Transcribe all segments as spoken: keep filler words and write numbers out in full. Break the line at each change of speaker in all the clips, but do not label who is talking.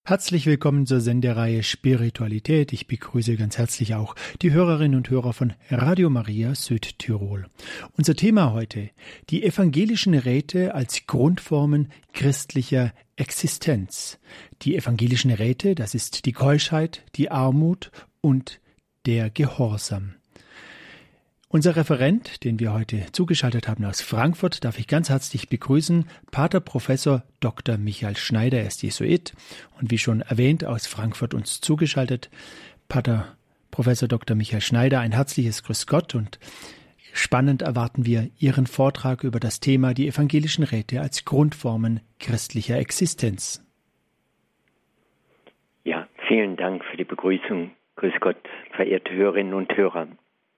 Herzlich willkommen zur Sendereihe Spiritualität. Ich begrüße ganz herzlich auch die Hörerinnen und Hörer von Radio Maria Südtirol. Unser Thema heute: die evangelischen Räte als Grundformen christlicher Existenz. Die evangelischen Räte, das ist die Keuschheit, die Armut und der Gehorsam. Unser Referent, den wir heute zugeschaltet haben aus Frankfurt, darf ich ganz herzlich begrüßen, Pater Professor Doktor Michael Schneider. Er ist Jesuit und wie schon erwähnt aus Frankfurt uns zugeschaltet. Pater Professor Doktor Michael Schneider, ein herzliches Grüß Gott und spannend erwarten wir Ihren Vortrag über das Thema die evangelischen Räte als Grundformen christlicher Existenz.
Ja, vielen Dank für die Begrüßung. Grüß Gott, verehrte Hörerinnen und Hörer.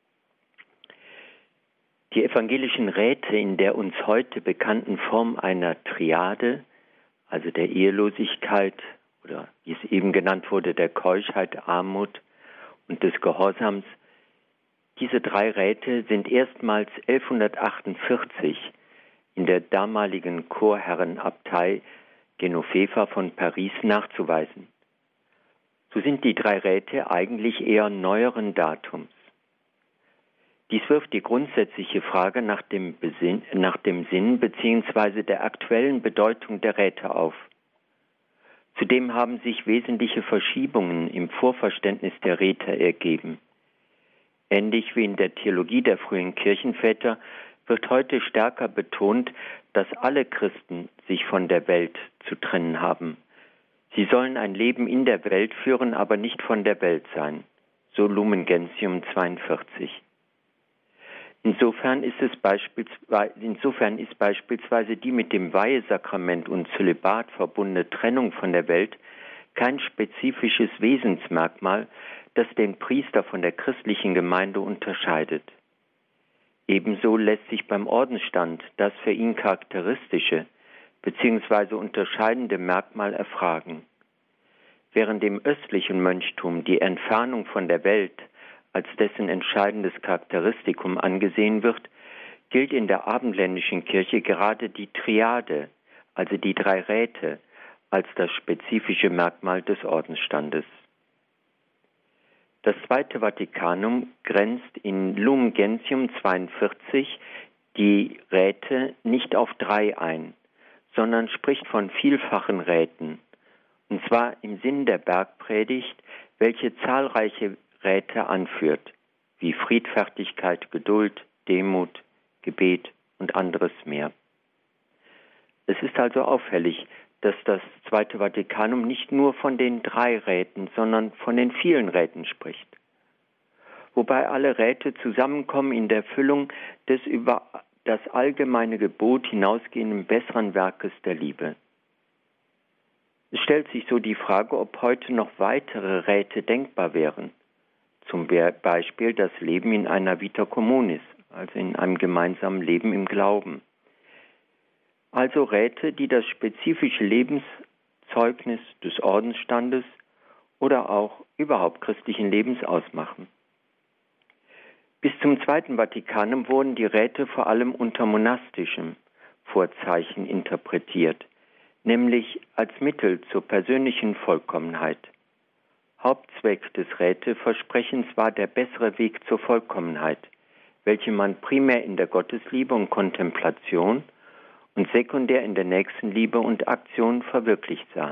Die evangelischen Räte in der uns heute bekannten Form einer Triade, also der Ehelosigkeit oder wie es eben genannt wurde, der Keuschheit, Armut und des Gehorsams, diese drei Räte sind erstmals elfhundertachtundvierzig in der damaligen Chorherrenabtei Genoveva von Paris nachzuweisen. So sind die drei Räte eigentlich eher neueren Datums. Dies wirft die grundsätzliche Frage nach dem, Besinn, nach dem Sinn bzw. der aktuellen Bedeutung der Räte auf. Zudem haben sich wesentliche Verschiebungen im Vorverständnis der Räte ergeben. Ähnlich wie in der Theologie der frühen Kirchenväter wird heute stärker betont, dass alle Christen sich von der Welt zu trennen haben. Sie sollen ein Leben in der Welt führen, aber nicht von der Welt sein. So Lumen Gentium zweiundvierzig. Insofern ist, es beispielsweise, insofern ist beispielsweise die mit dem Weihesakrament und Zölibat verbundene Trennung von der Welt kein spezifisches Wesensmerkmal, das den Priester von der christlichen Gemeinde unterscheidet. Ebenso lässt sich beim Ordensstand das für ihn charakteristische bzw. unterscheidende Merkmal erfragen. Während im östlichen Mönchtum die Entfernung von der Welt als dessen entscheidendes Charakteristikum angesehen wird, gilt in der abendländischen Kirche gerade die Triade, also die drei Räte, als das spezifische Merkmal des Ordensstandes. Das Zweite Vatikanum grenzt in Lumen Gentium zweiundvierzig die Räte nicht auf drei ein, sondern spricht von vielfachen Räten, und zwar im Sinn der Bergpredigt, welche zahlreiche Räte anführt, wie Friedfertigkeit, Geduld, Demut, Gebet und anderes mehr. Es ist also auffällig, dass das Zweite Vatikanum nicht nur von den drei Räten, sondern von den vielen Räten spricht. Wobei alle Räte zusammenkommen in der Erfüllung des über das allgemeine Gebot hinausgehenden besseren Werkes der Liebe. Es stellt sich so die Frage, ob heute noch weitere Räte denkbar wären. Zum Beispiel das Leben in einer Vita Communis, also in einem gemeinsamen Leben im Glauben. Also Räte, die das spezifische Lebenszeugnis des Ordensstandes oder auch überhaupt christlichen Lebens ausmachen. Bis zum Zweiten Vatikanum wurden die Räte vor allem unter monastischem Vorzeichen interpretiert, nämlich als Mittel zur persönlichen Vollkommenheit. Hauptzweck des Räteversprechens war der bessere Weg zur Vollkommenheit, welche man primär in der Gottesliebe und Kontemplation und sekundär in der Nächstenliebe und Aktion verwirklicht sah.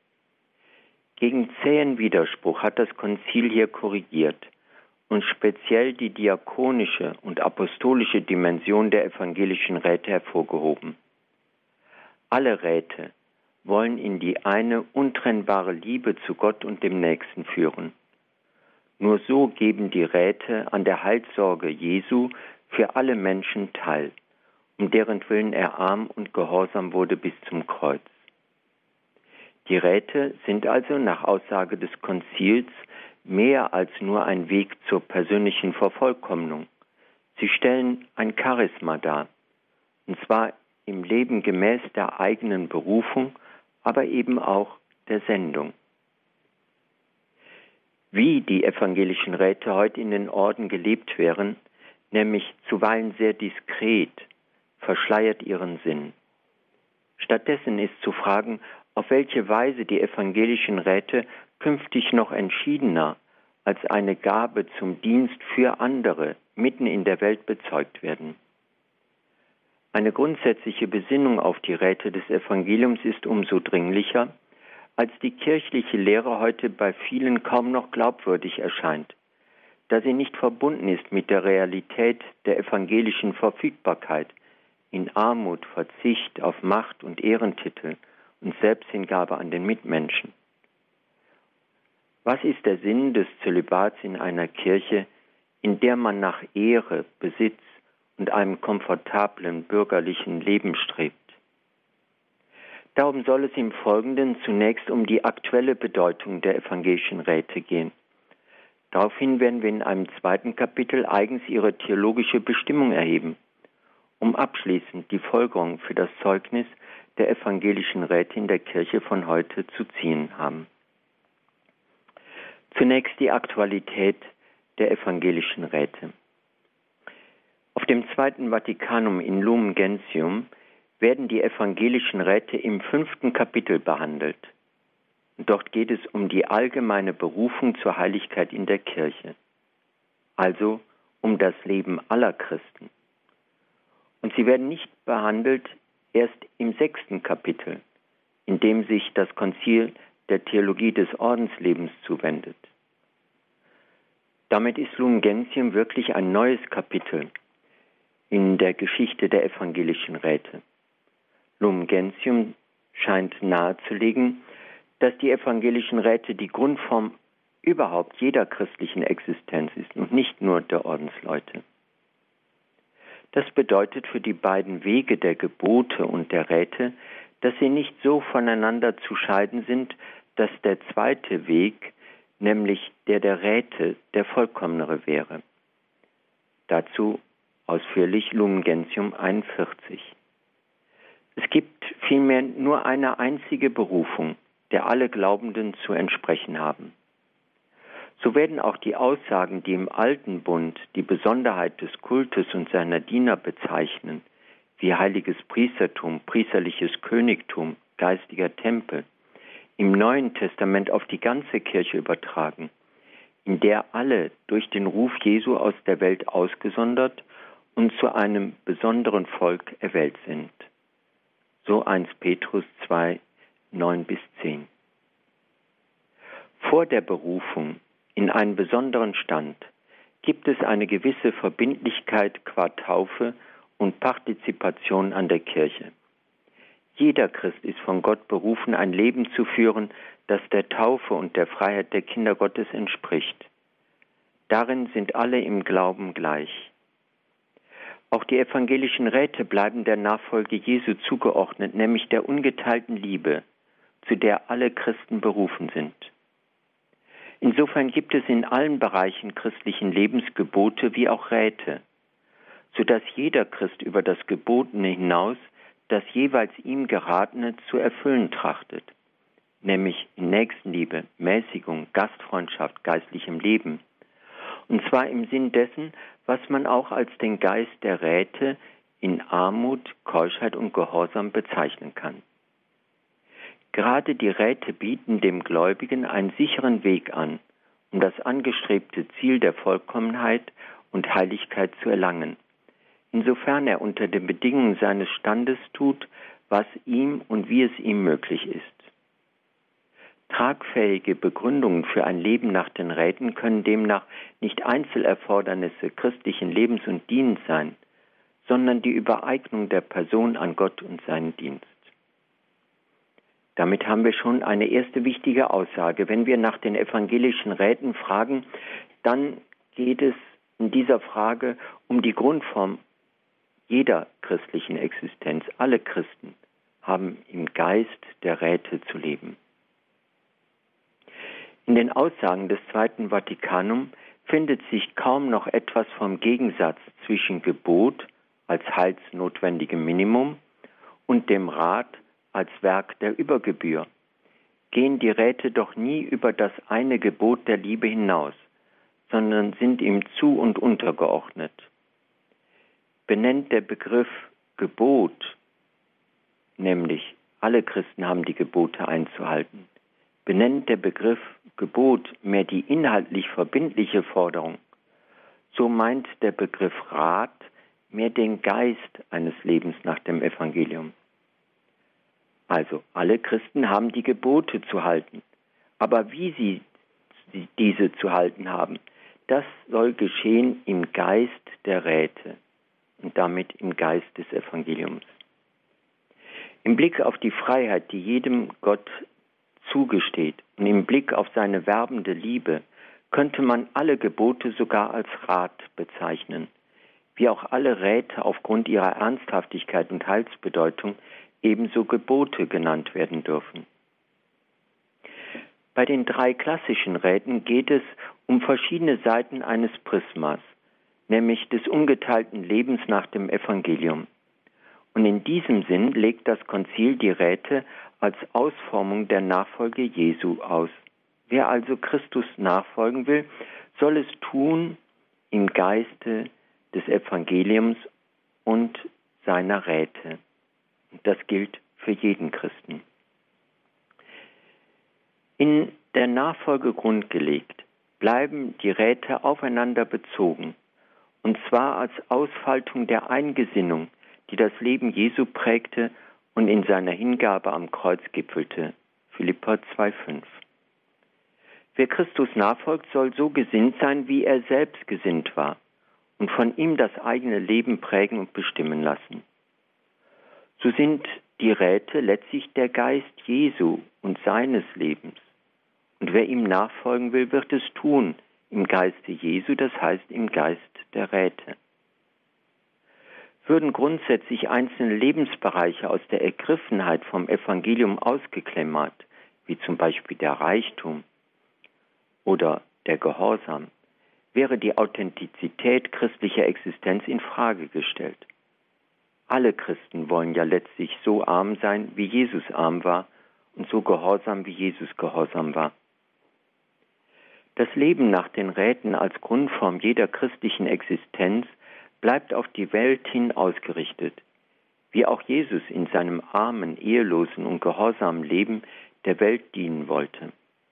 Gegen zähen Widerspruch hat das Konzil hier korrigiert und speziell die diakonische und apostolische Dimension der evangelischen Räte hervorgehoben. Alle Räte wollen in die eine untrennbare Liebe zu Gott und dem Nächsten führen. Nur so geben die Räte an der Heilssorge Jesu für alle Menschen teil, um deren Willen er arm und gehorsam wurde bis zum Kreuz. Die Räte sind also nach Aussage des Konzils mehr als nur ein Weg zur persönlichen Vervollkommnung. Sie stellen ein Charisma dar, und zwar im Leben gemäß der eigenen Berufung, aber eben auch der Sendung. Wie die evangelischen Räte heute in den Orden gelebt wären, nämlich zuweilen sehr diskret, verschleiert ihren Sinn. Stattdessen ist zu fragen, auf welche Weise die evangelischen Räte künftig noch entschiedener als eine Gabe zum Dienst für andere mitten in der Welt bezeugt werden. Eine grundsätzliche Besinnung auf die Räte des Evangeliums ist umso dringlicher, als die kirchliche Lehre heute bei vielen kaum noch glaubwürdig erscheint, da sie nicht verbunden ist mit der Realität der evangelischen Verfügbarkeit in Armut, Verzicht auf Macht und Ehrentitel und Selbsthingabe an den Mitmenschen. Was ist der Sinn des Zölibats in einer Kirche, in der man nach Ehre, Besitz und einem komfortablen bürgerlichen Leben strebt? Darum soll es im Folgenden zunächst um die aktuelle Bedeutung der evangelischen Räte gehen. Daraufhin werden wir in einem zweiten Kapitel eigens ihre theologische Bestimmung erheben, um abschließend die Folgerung für das Zeugnis der evangelischen Räte in der Kirche von heute zu ziehen haben. Zunächst die Aktualität der evangelischen Räte. Auf dem Zweiten Vatikanum in Lumen Gentium werden die evangelischen Räte im fünften Kapitel behandelt. Dort geht es um die allgemeine Berufung zur Heiligkeit in der Kirche, also um das Leben aller Christen. Und sie werden nicht behandelt erst im sechsten Kapitel, in dem sich das Konzil der Theologie des Ordenslebens zuwendet. Damit ist Lumen Gentium wirklich ein neues Kapitel in der Geschichte der evangelischen Räte. Lumen Gentium scheint nahezulegen, dass die evangelischen Räte die Grundform überhaupt jeder christlichen Existenz ist und nicht nur der Ordensleute. Das bedeutet für die beiden Wege der Gebote und der Räte, dass sie nicht so voneinander zu scheiden sind, dass der zweite Weg, nämlich der der Räte, der vollkommenere wäre. Dazu ausführlich Lumen Gentium einundvierzig. Es gibt vielmehr nur eine einzige Berufung, der alle Glaubenden zu entsprechen haben. So werden auch die Aussagen, die im Alten Bund die Besonderheit des Kultes und seiner Diener bezeichnen, wie heiliges Priestertum, priesterliches Königtum, geistiger Tempel, im Neuen Testament auf die ganze Kirche übertragen, in der alle durch den Ruf Jesu aus der Welt ausgesondert und zu einem besonderen Volk erwählt sind. So erster Petrus zwei, neun bis zehn. Vor der Berufung in einen besonderen Stand gibt es eine gewisse Verbindlichkeit qua Taufe und Partizipation an der Kirche. Jeder Christ ist von Gott berufen, ein Leben zu führen, das der Taufe und der Freiheit der Kinder Gottes entspricht. Darin sind alle im Glauben gleich. Auch die evangelischen Räte bleiben der Nachfolge Jesu zugeordnet, nämlich der ungeteilten Liebe, zu der alle Christen berufen sind. Insofern gibt es in allen Bereichen christlichen Lebens Gebote wie auch Räte, sodass jeder Christ über das Gebotene hinaus das jeweils ihm Geratene zu erfüllen trachtet, nämlich in Nächstenliebe, Mäßigung, Gastfreundschaft, geistlichem Leben. Und zwar im Sinn dessen, was man auch als den Geist der Räte in Armut, Keuschheit und Gehorsam bezeichnen kann. Gerade die Räte bieten dem Gläubigen einen sicheren Weg an, um das angestrebte Ziel der Vollkommenheit und Heiligkeit zu erlangen, insofern er unter den Bedingungen seines Standes tut, was ihm und wie es ihm möglich ist. Tragfähige Begründungen für ein Leben nach den Räten können demnach nicht Einzelerfordernisse christlichen Lebens und Dienens sein, sondern die Übereignung der Person an Gott und seinen Dienst. Damit haben wir schon eine erste wichtige Aussage. Wenn wir nach den evangelischen Räten fragen, dann geht es in dieser Frage um die Grundform jeder christlichen Existenz. Alle Christen haben im Geist der Räte zu leben. In den Aussagen des Zweiten Vatikanum findet sich kaum noch etwas vom Gegensatz zwischen Gebot als heilsnotwendigem Minimum und dem Rat als Werk der Übergebühr. Gehen die Räte doch nie über das eine Gebot der Liebe hinaus, sondern sind ihm zu- und untergeordnet. Benennt der Begriff Gebot nämlich Alle Christen haben die Gebote einzuhalten. Benennt der Begriff Gebot mehr die inhaltlich verbindliche Forderung, so meint der Begriff Rat mehr den Geist eines Lebens nach dem Evangelium. Also, alle Christen haben die Gebote zu halten, aber wie sie diese zu halten haben, das soll geschehen im Geist der Räte und damit im Geist des Evangeliums. Im Blick auf die Freiheit, die jedem Gott zugesteht, und im Blick auf seine werbende Liebe, könnte man alle Gebote sogar als Rat bezeichnen, wie auch alle Räte aufgrund ihrer Ernsthaftigkeit und Heilsbedeutung ebenso Gebote genannt werden dürfen. Bei den drei klassischen Räten geht es um verschiedene Seiten eines Prismas, nämlich des ungeteilten Lebens nach dem Evangelium. Und in diesem Sinn legt das Konzil die Räte als Ausformung der Nachfolge Jesu aus. Wer also Christus nachfolgen will, soll es tun im Geiste des Evangeliums und seiner Räte. Das gilt für jeden Christen. In der Nachfolge grundgelegt bleiben die Räte aufeinander bezogen, und zwar als Ausfaltung der Eingesinnung, die das Leben Jesu prägte und in seiner Hingabe am Kreuz gipfelte. Philipper zwei fünf. Wer Christus nachfolgt, soll so gesinnt sein, wie er selbst gesinnt war, und von ihm das eigene Leben prägen und bestimmen lassen. So sind die Räte letztlich der Geist Jesu und seines Lebens. Und wer ihm nachfolgen will, wird es tun im Geiste Jesu, das heißt im Geist der Räte. Würden grundsätzlich einzelne Lebensbereiche aus der Ergriffenheit vom Evangelium ausgeklammert, wie zum Beispiel der Reichtum oder der Gehorsam, wäre die Authentizität christlicher Existenz in Frage gestellt. Alle Christen wollen ja letztlich so arm sein, wie Jesus arm war, und so gehorsam, wie Jesus gehorsam war. Das Leben nach den Räten als Grundform jeder christlichen Existenz bleibt auf die Welt hin ausgerichtet, wie auch Jesus in seinem armen, ehelosen und gehorsamen Leben der Welt dienen wollte.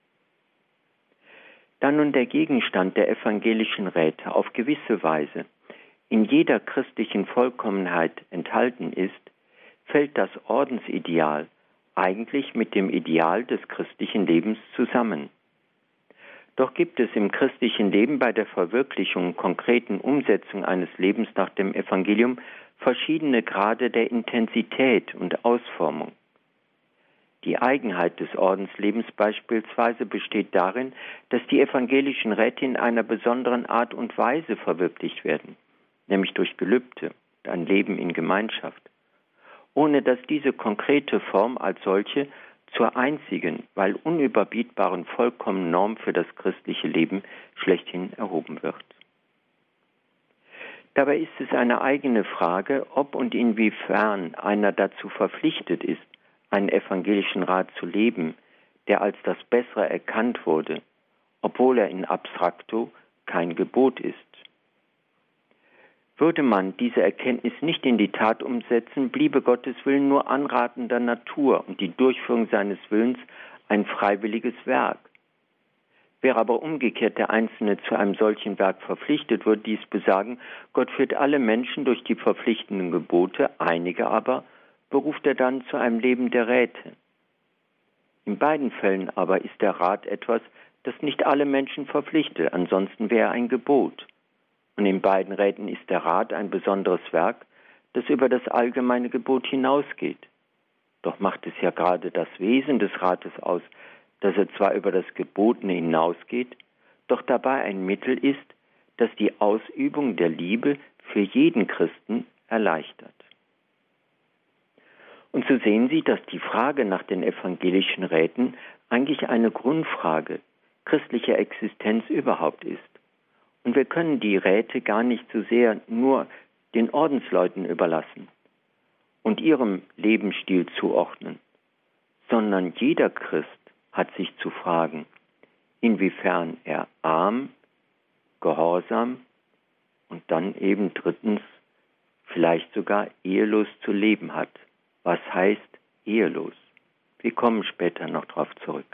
Da nun der Gegenstand der evangelischen Räte auf gewisse Weise in jeder christlichen Vollkommenheit enthalten ist, fällt das Ordensideal eigentlich mit dem Ideal des christlichen Lebens zusammen. Doch gibt es im christlichen Leben bei der Verwirklichung und konkreten Umsetzung eines Lebens nach dem Evangelium verschiedene Grade der Intensität und Ausformung. Die Eigenheit des Ordenslebens beispielsweise besteht darin, dass die evangelischen Räte in einer besonderen Art und Weise verwirklicht werden, nämlich durch Gelübde und ein Leben in Gemeinschaft, ohne dass diese konkrete Form als solche zur einzigen, weil unüberbietbaren vollkommenen Norm für das christliche Leben schlechthin erhoben wird. Dabei ist es eine eigene Frage, ob und inwiefern einer dazu verpflichtet ist, einen evangelischen Rat zu leben, der als das Bessere erkannt wurde, obwohl er in abstrakto kein Gebot ist. Würde man diese Erkenntnis nicht in die Tat umsetzen, bliebe Gottes Willen nur anratender Natur und die Durchführung seines Willens ein freiwilliges Werk. Wäre aber umgekehrt der Einzelne zu einem solchen Werk verpflichtet, würde dies besagen, Gott führt alle Menschen durch die verpflichtenden Gebote, einige aber beruft er dann zu einem Leben der Räte. In beiden Fällen aber ist der Rat etwas, das nicht alle Menschen verpflichtet, ansonsten wäre er ein Gebot. Und in beiden Räten ist der Rat ein besonderes Werk, das über das allgemeine Gebot hinausgeht. Doch macht es ja gerade das Wesen des Rates aus, dass er zwar über das Gebotene hinausgeht, doch dabei ein Mittel ist, das die Ausübung der Liebe für jeden Christen erleichtert. Und so sehen Sie, dass die Frage nach den evangelischen Räten eigentlich eine Grundfrage christlicher Existenz überhaupt ist. Und wir können die Räte gar nicht so sehr nur den Ordensleuten überlassen und ihrem Lebensstil zuordnen, sondern jeder Christ hat sich zu fragen, inwiefern er arm, gehorsam und dann eben drittens vielleicht sogar ehelos zu leben hat. Was heißt ehelos? Wir kommen später noch darauf zurück.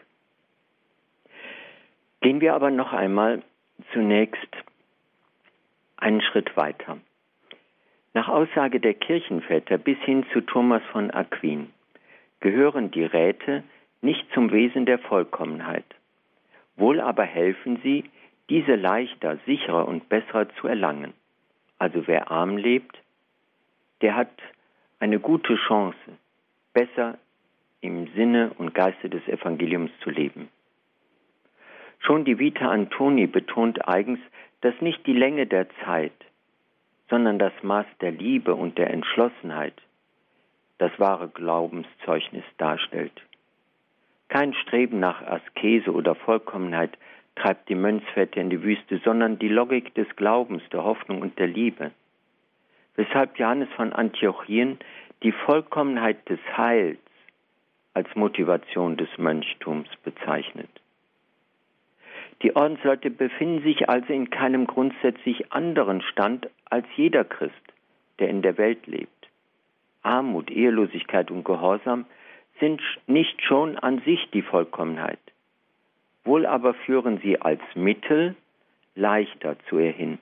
Gehen wir aber noch einmal zunächst einen Schritt weiter. Nach Aussage der Kirchenväter bis hin zu Thomas von Aquin gehören die Räte nicht zum Wesen der Vollkommenheit. Wohl aber helfen sie, diese leichter, sicherer und besser zu erlangen. Also wer arm lebt, der hat eine gute Chance, besser im Sinne und Geiste des Evangeliums zu leben. Schon die Vita Antoni betont eigens, dass nicht die Länge der Zeit, sondern das Maß der Liebe und der Entschlossenheit das wahre Glaubenszeugnis darstellt. Kein Streben nach Askese oder Vollkommenheit treibt die Mönchsväter in die Wüste, sondern die Logik des Glaubens, der Hoffnung und der Liebe. Weshalb Johannes von Antiochien die Vollkommenheit des Heils als Motivation des Mönchtums bezeichnet. Die Ordensleute befinden sich also in keinem grundsätzlich anderen Stand als jeder Christ, der in der Welt lebt. Armut, Ehelosigkeit und Gehorsam sind nicht schon an sich die Vollkommenheit. Wohl aber führen sie als Mittel leichter zu ihr hin.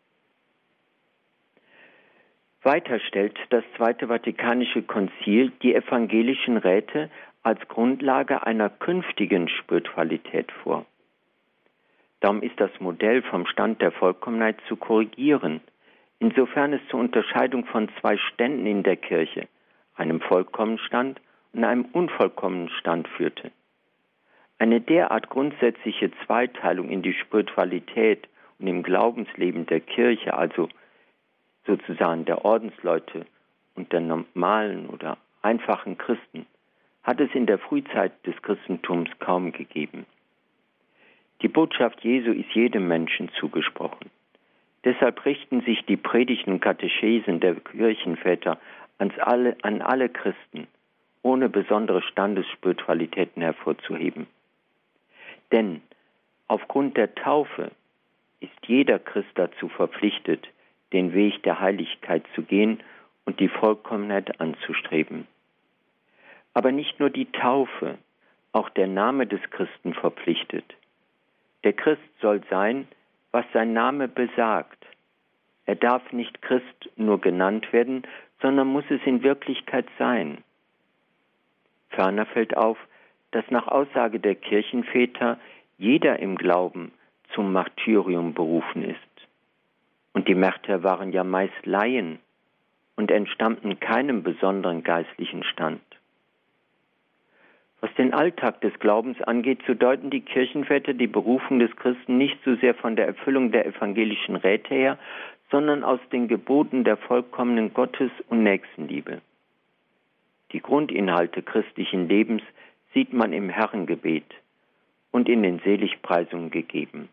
Weiter stellt das Zweite Vatikanische Konzil die evangelischen Räte als Grundlage einer künftigen Spiritualität vor. Darum ist das Modell vom Stand der Vollkommenheit zu korrigieren, insofern es zur Unterscheidung von zwei Ständen in der Kirche, einem vollkommenen Stand und einem unvollkommenen Stand führte. Eine derart grundsätzliche Zweiteilung in die Spiritualität und im Glaubensleben der Kirche, also sozusagen der Ordensleute und der normalen oder einfachen Christen, hat es in der Frühzeit des Christentums kaum gegeben. Die Botschaft Jesu ist jedem Menschen zugesprochen. Deshalb richten sich die Predigten und Katechesen der Kirchenväter ans alle, an alle Christen, ohne besondere Standesspiritualitäten hervorzuheben. Denn aufgrund der Taufe ist jeder Christ dazu verpflichtet, den Weg der Heiligkeit zu gehen und die Vollkommenheit anzustreben. Aber nicht nur die Taufe, auch der Name des Christen verpflichtet. Der Christ soll sein, was sein Name besagt. Er darf nicht Christ nur genannt werden, sondern muss es in Wirklichkeit sein. Ferner fällt auf, dass nach Aussage der Kirchenväter jeder im Glauben zum Martyrium berufen ist. Und die Märtyrer waren ja meist Laien und entstammten keinem besonderen geistlichen Stand. Was den Alltag des Glaubens angeht, so deuten die Kirchenväter die Berufung des Christen nicht so sehr von der Erfüllung der evangelischen Räte her, sondern aus den Geboten der vollkommenen Gottes- und Nächstenliebe. Die Grundinhalte christlichen Lebens sieht man im Herrengebet und in den Seligpreisungen gegeben.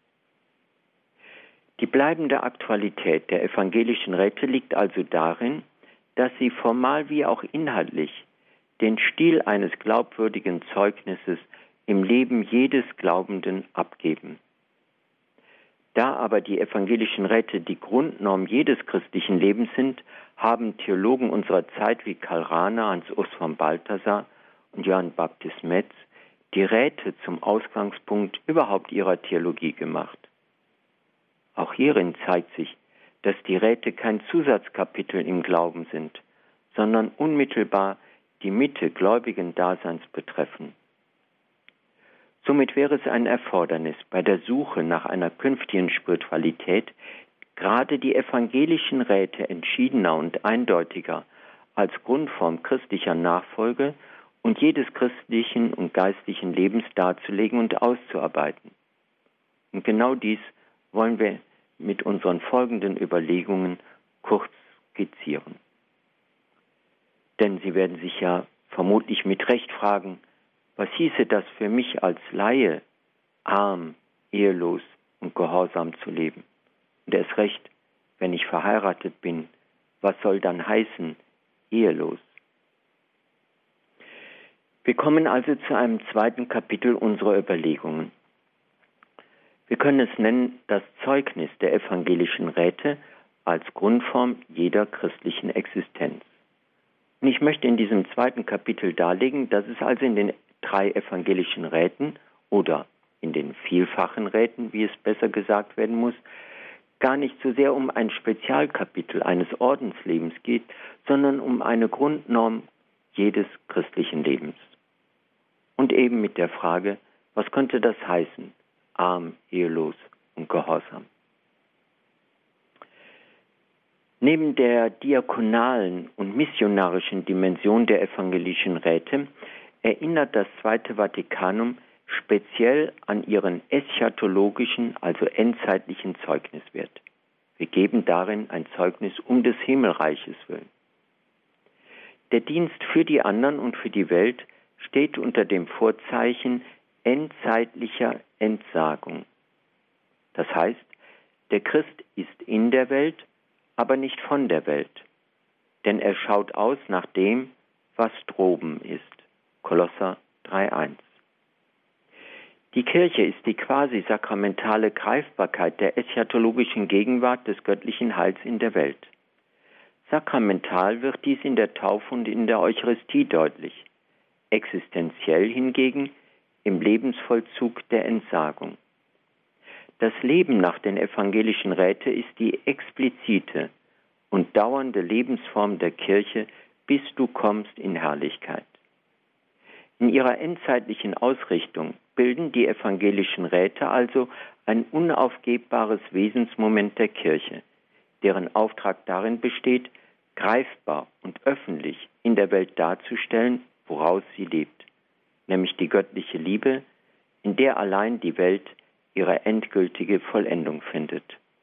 Die bleibende Aktualität der evangelischen Räte liegt also darin, dass sie formal wie auch inhaltlich den Stil eines glaubwürdigen Zeugnisses im Leben jedes Glaubenden abgeben. Da aber die evangelischen Räte die Grundnorm jedes christlichen Lebens sind, haben Theologen unserer Zeit wie Karl Rahner, Hans-Urs von Balthasar und Johann Baptist Metz die Räte zum Ausgangspunkt überhaupt ihrer Theologie gemacht. Auch hierin zeigt sich, dass die Räte kein Zusatzkapitel im Glauben sind, sondern unmittelbar die Mitte gläubigen Daseins betreffen. Somit wäre es ein Erfordernis bei der Suche nach einer künftigen Spiritualität, gerade die evangelischen Räte entschiedener und eindeutiger als Grundform christlicher Nachfolge und jedes christlichen und geistlichen Lebens darzulegen und auszuarbeiten. Und genau dies wollen wir mit unseren folgenden Überlegungen kurz skizzieren. Denn Sie werden sich ja vermutlich mit Recht fragen, was hieße das für mich als Laie, arm, ehelos und gehorsam zu leben? Und erst recht, wenn ich verheiratet bin, was soll dann heißen, ehelos? Wir kommen also zu einem zweiten Kapitel unserer Überlegungen. Wir können es nennen, das Zeugnis der evangelischen Räte als Grundform jeder christlichen Existenz. Und ich möchte in diesem zweiten Kapitel darlegen, dass es also in den drei evangelischen Räten oder in den vielfachen Räten, wie es besser gesagt werden muss, gar nicht so sehr um ein Spezialkapitel eines Ordenslebens geht, sondern um eine Grundnorm jedes christlichen Lebens. Und eben mit der Frage, was könnte das heißen? Arm, ehelos und gehorsam. Neben der diakonalen und missionarischen Dimension der evangelischen Räte erinnert das Zweite Vatikanum speziell an ihren eschatologischen, also endzeitlichen Zeugniswert. Wir geben darin ein Zeugnis um des Himmelreiches willen. Der Dienst für die anderen und für die Welt steht unter dem Vorzeichen endzeitlicher Entsagung. Das heißt, der Christ ist in der Welt, aber nicht von der Welt, denn er schaut aus nach dem, was droben ist. Kolosser drei eins. Die Kirche ist die quasi sakramentale Greifbarkeit der eschatologischen Gegenwart des göttlichen Heils in der Welt. Sakramental wird dies in der Taufe und in der Eucharistie deutlich, existenziell hingegen im Lebensvollzug der Entsagung. Das Leben nach den evangelischen Räten ist die explizite und dauernde Lebensform der Kirche, bis du kommst in Herrlichkeit. In ihrer endzeitlichen Ausrichtung bilden die evangelischen Räte also ein unaufgebbares Wesensmoment der Kirche, deren Auftrag darin besteht, greifbar und öffentlich in der Welt darzustellen, woraus sie lebt, nämlich die göttliche Liebe, in der allein die Welt ihre endgültige Vollendung findet.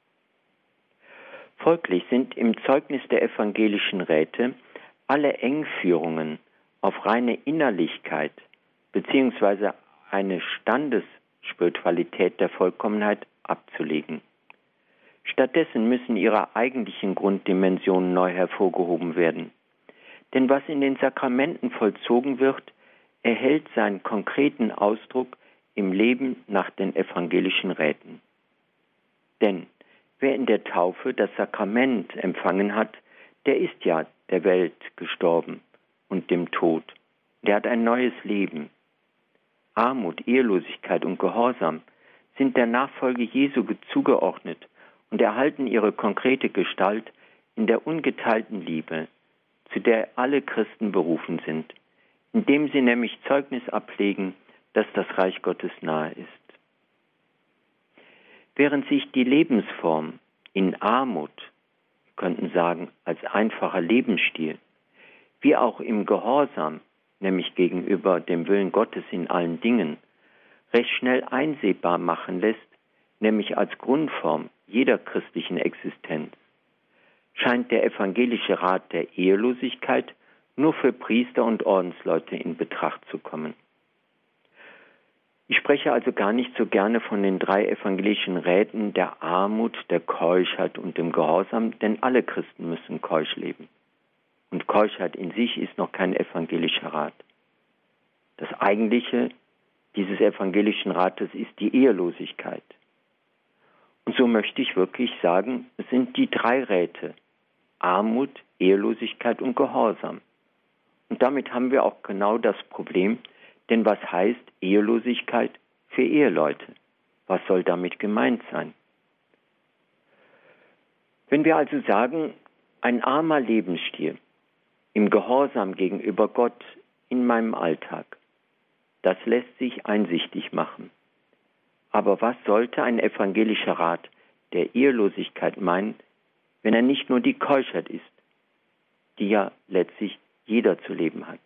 Folglich sind im Zeugnis der evangelischen Räte alle Engführungen auf reine Innerlichkeit bzw. eine Standesspiritualität der Vollkommenheit abzulegen. Stattdessen müssen ihre eigentlichen Grunddimensionen neu hervorgehoben werden. Denn was in den Sakramenten vollzogen wird, erhält seinen konkreten Ausdruck im Leben nach den evangelischen Räten. Denn wer in der Taufe das Sakrament empfangen hat, der ist ja der Welt gestorben und dem Tod. Der hat ein neues Leben. Armut, Ehelosigkeit und Gehorsam sind der Nachfolge Jesu zugeordnet und erhalten ihre konkrete Gestalt in der ungeteilten Liebe, zu der alle Christen berufen sind, indem sie nämlich Zeugnis ablegen, dass das Reich Gottes nahe ist. Während sich die Lebensform in Armut, wir könnten sagen, als einfacher Lebensstil, wie auch im Gehorsam, nämlich gegenüber dem Willen Gottes in allen Dingen, recht schnell einsehbar machen lässt, nämlich als Grundform jeder christlichen Existenz, scheint der evangelische Rat der Ehelosigkeit nur für Priester und Ordensleute in Betracht zu kommen. Ich spreche also gar nicht so gerne von den drei evangelischen Räten der Armut, der Keuschheit und dem Gehorsam, denn alle Christen müssen keusch leben. Und Keuschheit in sich ist noch kein evangelischer Rat. Das Eigentliche dieses evangelischen Rates ist die Ehelosigkeit. Und so möchte ich wirklich sagen, es sind die drei Räte: Armut, Ehelosigkeit und Gehorsam. Und damit haben wir auch genau das Problem, denn was heißt Ehelosigkeit für Eheleute? Was soll damit gemeint sein? Wenn wir also sagen, ein armer Lebensstil im Gehorsam gegenüber Gott in meinem Alltag, das lässt sich einsichtig machen. Aber was sollte ein evangelischer Rat der Ehelosigkeit meinen, wenn er nicht nur die Keuschheit ist, die ja letztlich jeder zu leben hat?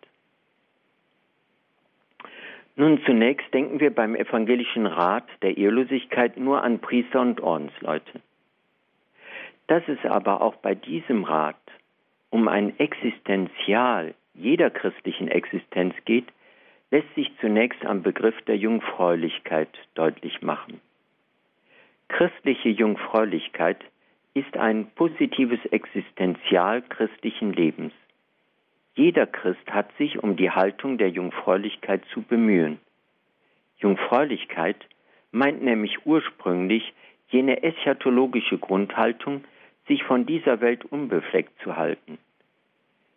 Nun, zunächst denken wir beim evangelischen Rat der Ehelosigkeit nur an Priester und Ordensleute. Dass es aber auch bei diesem Rat um ein Existenzial jeder christlichen Existenz geht, lässt sich zunächst am Begriff der Jungfräulichkeit deutlich machen. Christliche Jungfräulichkeit ist ein positives Existenzial christlichen Lebens. Jeder Christ hat sich um die Haltung der Jungfräulichkeit zu bemühen. Jungfräulichkeit meint nämlich ursprünglich jene eschatologische Grundhaltung, sich von dieser Welt unbefleckt zu halten.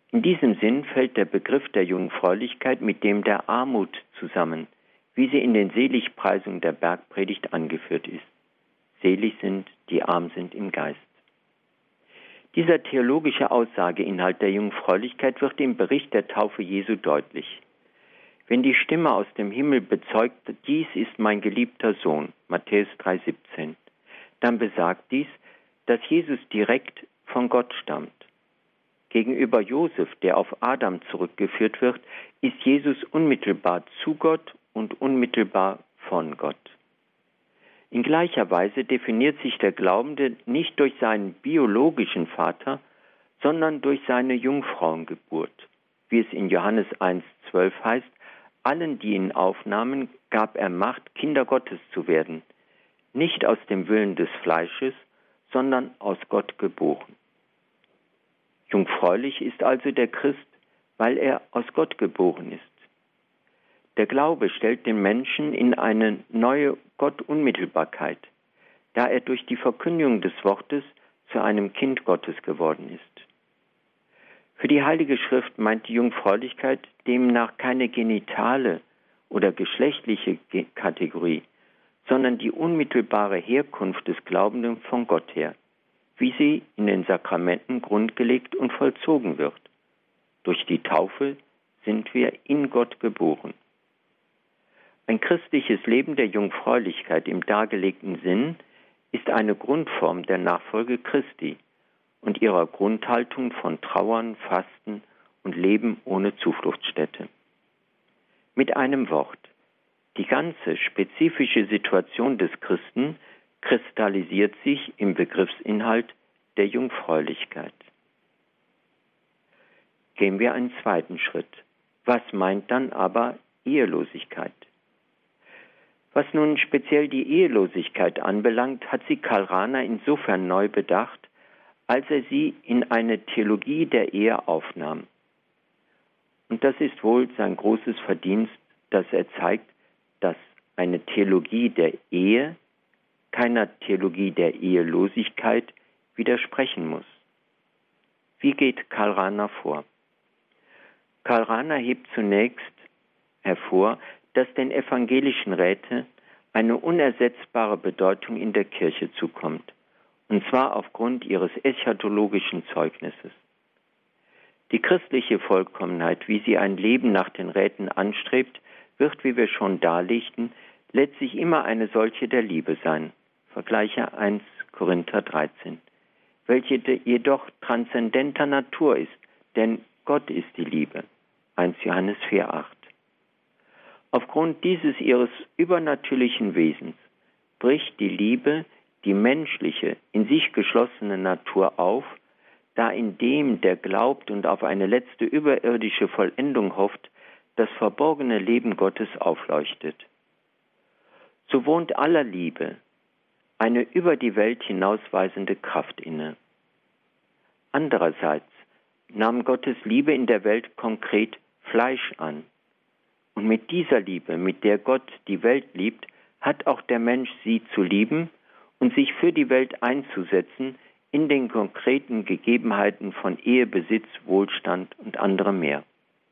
In diesem Sinn fällt der Begriff der Jungfräulichkeit mit dem der Armut zusammen, wie sie in den Seligpreisungen der Bergpredigt angeführt ist. Selig sind, die arm sind im Geist. Dieser theologische Aussageinhalt der Jungfräulichkeit wird im Bericht der Taufe Jesu deutlich. Wenn die Stimme aus dem Himmel bezeugt, dies ist mein geliebter Sohn, Matthäus drei siebzehn, dann besagt dies, dass Jesus direkt von Gott stammt. Gegenüber Josef, der auf Adam zurückgeführt wird, ist Jesus unmittelbar zu Gott und unmittelbar von Gott. In gleicher Weise definiert sich der Glaubende nicht durch seinen biologischen Vater, sondern durch seine Jungfrauengeburt. Wie es in Johannes eins zwölf heißt, allen, die ihn aufnahmen, gab er Macht, Kinder Gottes zu werden, nicht aus dem Willen des Fleisches, sondern aus Gott geboren. Jungfräulich ist also der Christ, weil er aus Gott geboren ist. Der Glaube stellt den Menschen in eine neue Gottunmittelbarkeit, da er durch die Verkündigung des Wortes zu einem Kind Gottes geworden ist. Für die Heilige Schrift meint die Jungfräulichkeit demnach keine genitale oder geschlechtliche Kategorie, sondern die unmittelbare Herkunft des Glaubenden von Gott her, wie sie in den Sakramenten grundgelegt und vollzogen wird. Durch die Taufe sind wir in Gott geboren. Ein christliches Leben der Jungfräulichkeit im dargelegten Sinn ist eine Grundform der Nachfolge Christi und ihrer Grundhaltung von Trauern, Fasten und Leben ohne Zufluchtsstätte. Mit einem Wort: Die ganze spezifische Situation des Christen kristallisiert sich im Begriffsinhalt der Jungfräulichkeit. Gehen wir einen zweiten Schritt. Was meint dann aber Ehelosigkeit? Was nun speziell die Ehelosigkeit anbelangt, hat sie Karl Rahner insofern neu bedacht, als er sie in eine Theologie der Ehe aufnahm. Und das ist wohl sein großes Verdienst, dass er zeigt, dass eine Theologie der Ehe keiner Theologie der Ehelosigkeit widersprechen muss. Wie geht Karl Rahner vor? Karl Rahner hebt zunächst hervor, dass den evangelischen Räten eine unersetzbare Bedeutung in der Kirche zukommt, und zwar aufgrund ihres eschatologischen Zeugnisses. Die christliche Vollkommenheit, wie sie ein Leben nach den Räten anstrebt, wird, wie wir schon darlegten, letztlich immer eine solche der Liebe sein. Vergleiche eins Korinther dreizehn, welche jedoch transzendenter Natur ist, denn Gott ist die Liebe. eins Johannes vier acht. Aufgrund dieses ihres übernatürlichen Wesens bricht die Liebe die menschliche, in sich geschlossene Natur auf, da in dem, der glaubt und auf eine letzte überirdische Vollendung hofft, das verborgene Leben Gottes aufleuchtet. So wohnt aller Liebe eine über die Welt hinausweisende Kraft inne. Andererseits nahm Gottes Liebe in der Welt konkret Fleisch an. Und mit dieser Liebe, mit der Gott die Welt liebt, hat auch der Mensch sie zu lieben und sich für die Welt einzusetzen in den konkreten Gegebenheiten von Ehe, Besitz, Wohlstand und anderem mehr.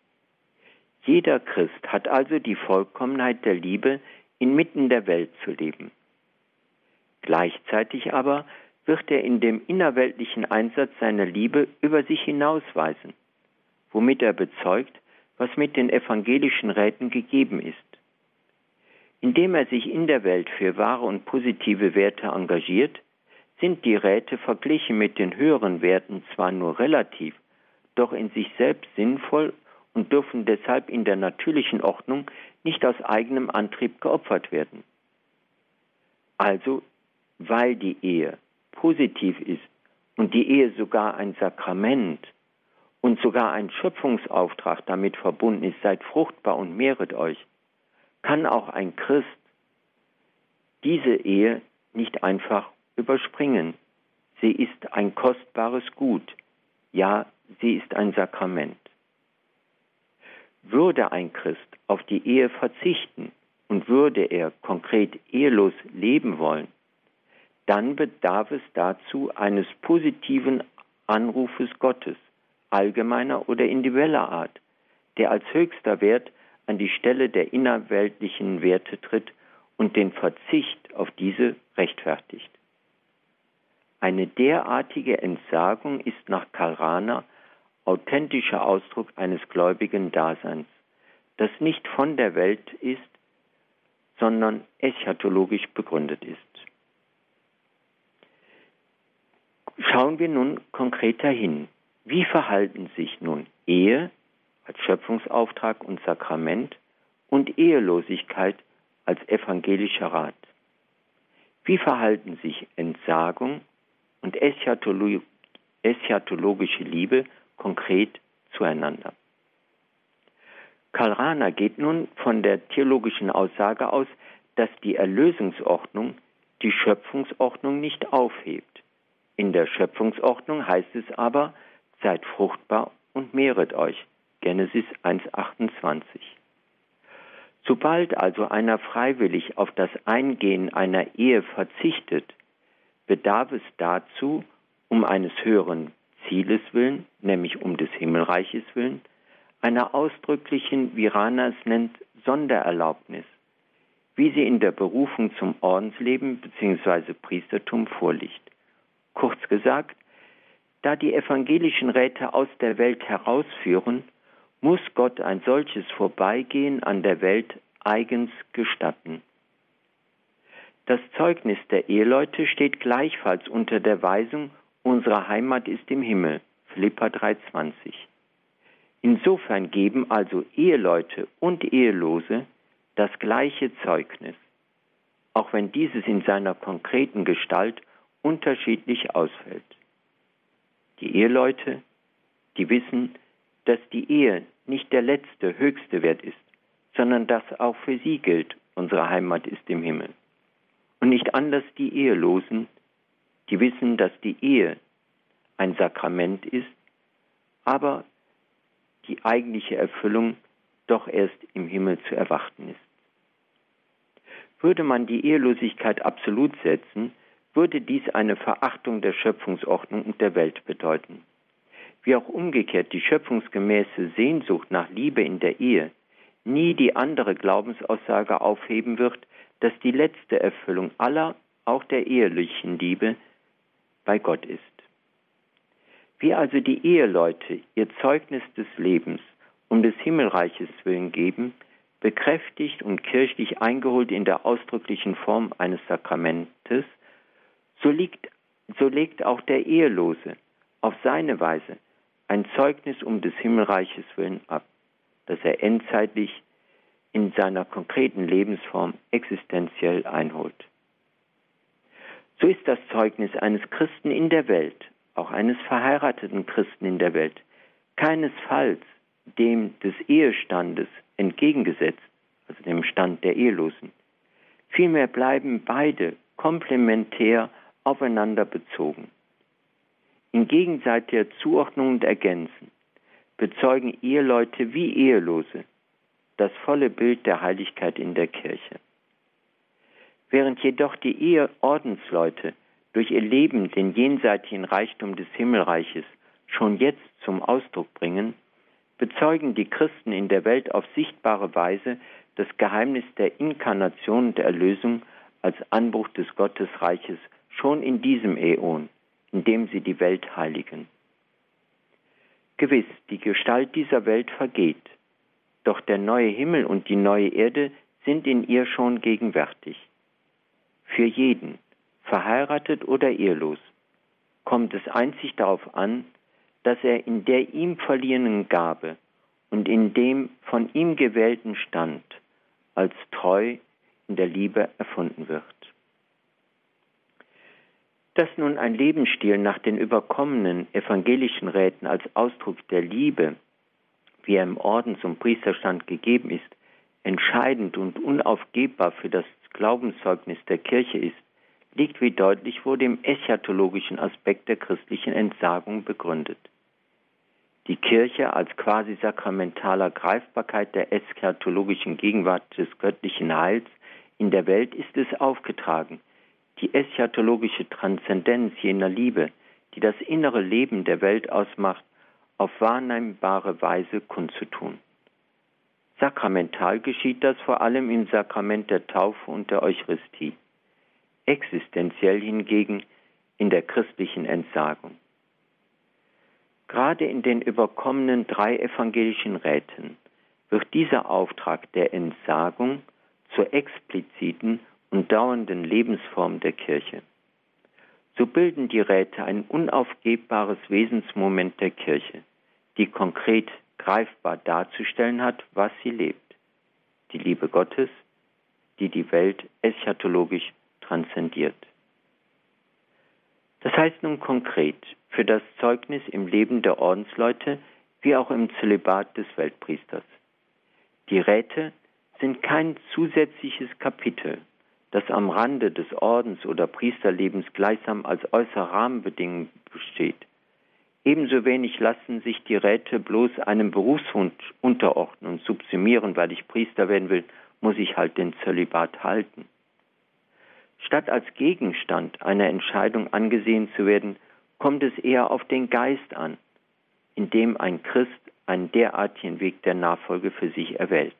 Jeder Christ hat also die Vollkommenheit der Liebe, inmitten der Welt zu leben. Gleichzeitig aber wird er in dem innerweltlichen Einsatz seiner Liebe über sich hinausweisen, womit er bezeugt, was mit den evangelischen Räten gegeben ist. Indem er sich in der Welt für wahre und positive Werte engagiert, sind die Räte verglichen mit den höheren Werten zwar nur relativ, doch in sich selbst sinnvoll und dürfen deshalb in der natürlichen Ordnung nicht aus eigenem Antrieb geopfert werden. Also, weil die Ehe positiv ist und die Ehe sogar ein Sakrament und sogar ein Schöpfungsauftrag damit verbunden ist, seid fruchtbar und mehret euch, kann auch ein Christ diese Ehe nicht einfach überspringen. Sie ist ein kostbares Gut. Ja, sie ist ein Sakrament. Würde ein Christ auf die Ehe verzichten und würde er konkret ehelos leben wollen, dann bedarf es dazu eines positiven Anrufes Gottes, allgemeiner oder individueller Art, der als höchster Wert an die Stelle der innerweltlichen Werte tritt und den Verzicht auf diese rechtfertigt. Eine derartige Entsagung ist nach Karl Rahner authentischer Ausdruck eines gläubigen Daseins, das nicht von der Welt ist, sondern eschatologisch begründet ist. Schauen wir nun konkreter hin. Wie verhalten sich nun Ehe als Schöpfungsauftrag und Sakrament und Ehelosigkeit als evangelischer Rat? Wie verhalten sich Entsagung und eschatolo- eschatologische Liebe konkret zueinander? Karl Rahner geht nun von der theologischen Aussage aus, dass die Erlösungsordnung die Schöpfungsordnung nicht aufhebt. In der Schöpfungsordnung heißt es aber, seid fruchtbar und mehret euch. Genesis eins achtundzwanzig. Sobald also einer freiwillig auf das Eingehen einer Ehe verzichtet, bedarf es dazu, um eines höheren Zieles willen, nämlich um des Himmelreiches willen, einer ausdrücklichen, wie Rahner es nennt, Sondererlaubnis, wie sie in der Berufung zum Ordensleben bzw. Priestertum vorliegt. Kurz gesagt, da die evangelischen Räte aus der Welt herausführen, muss Gott ein solches Vorbeigehen an der Welt eigens gestatten. Das Zeugnis der Eheleute steht gleichfalls unter der Weisung, unsere Heimat ist im Himmel, Philipper drei zwanzig. Insofern geben also Eheleute und Ehelose das gleiche Zeugnis, auch wenn dieses in seiner konkreten Gestalt unterschiedlich ausfällt. Die Eheleute, die wissen, dass die Ehe nicht der letzte, höchste Wert ist, sondern dass auch für sie gilt, unsere Heimat ist im Himmel. Und nicht anders die Ehelosen, die wissen, dass die Ehe ein Sakrament ist, aber die eigentliche Erfüllung doch erst im Himmel zu erwarten ist. Würde man die Ehelosigkeit absolut setzen, würde dies eine Verachtung der Schöpfungsordnung und der Welt bedeuten. Wie auch umgekehrt die schöpfungsgemäße Sehnsucht nach Liebe in der Ehe nie die andere Glaubensaussage aufheben wird, dass die letzte Erfüllung aller, auch der ehelichen Liebe, bei Gott ist. Wie also die Eheleute ihr Zeugnis des Lebens um des Himmelreiches willen geben, bekräftigt und kirchlich eingeholt in der ausdrücklichen Form eines Sakramentes, so, liegt, so legt auch der Ehelose auf seine Weise ein Zeugnis um des Himmelreiches willen ab, das er endzeitlich in seiner konkreten Lebensform existenziell einholt. So ist das Zeugnis eines Christen in der Welt, auch eines verheirateten Christen in der Welt, keinesfalls dem des Ehestandes entgegengesetzt, also dem Stand der Ehelosen. Vielmehr bleiben beide komplementär aufeinander bezogen. In gegenseitiger Zuordnung und Ergänzen bezeugen Eheleute wie Ehelose das volle Bild der Heiligkeit in der Kirche. Während jedoch die Eheordensleute durch ihr Leben den jenseitigen Reichtum des Himmelreiches schon jetzt zum Ausdruck bringen, bezeugen die Christen in der Welt auf sichtbare Weise das Geheimnis der Inkarnation und der Erlösung als Anbruch des Gottesreiches schon in diesem Äon, in dem sie die Welt heiligen. Gewiss, die Gestalt dieser Welt vergeht, doch der neue Himmel und die neue Erde sind in ihr schon gegenwärtig. Für jeden, verheiratet oder ehelos, kommt es einzig darauf an, dass er in der ihm verliehenen Gabe und in dem von ihm gewählten Stand als treu in der Liebe erfunden wird. Dass nun ein Lebensstil nach den überkommenen evangelischen Räten als Ausdruck der Liebe, wie er im Ordens- und Priesterstand gegeben ist, entscheidend und unaufgebbar für das Glaubenszeugnis der Kirche ist, liegt wie deutlich vor dem eschatologischen Aspekt der christlichen Entsagung begründet. Die Kirche als quasi sakramentaler Greifbarkeit der eschatologischen Gegenwart des göttlichen Heils in der Welt ist es aufgetragen, die eschatologische Transzendenz jener Liebe, die das innere Leben der Welt ausmacht, auf wahrnehmbare Weise kundzutun. Sakramental geschieht das vor allem im Sakrament der Taufe und der Eucharistie, existenziell hingegen in der christlichen Entsagung. Gerade in den überkommenen drei evangelischen Räten wird dieser Auftrag der Entsagung zur expliziten und dauernden Lebensform der Kirche. So bilden die Räte ein unaufgebbares Wesensmoment der Kirche, die konkret greifbar darzustellen hat, was sie lebt. Die Liebe Gottes, die die Welt eschatologisch transzendiert. Das heißt nun konkret für das Zeugnis im Leben der Ordensleute wie auch im Zölibat des Weltpriesters. Die Räte sind kein zusätzliches Kapitel, das am Rande des Ordens- oder Priesterlebens gleichsam als äußere Rahmenbedingung besteht. Ebenso wenig lassen sich die Räte bloß einem Berufswunsch unterordnen und subsumieren, weil ich Priester werden will, muss ich halt den Zölibat halten. Statt als Gegenstand einer Entscheidung angesehen zu werden, kommt es eher auf den Geist an, in dem ein Christ einen derartigen Weg der Nachfolge für sich erwählt.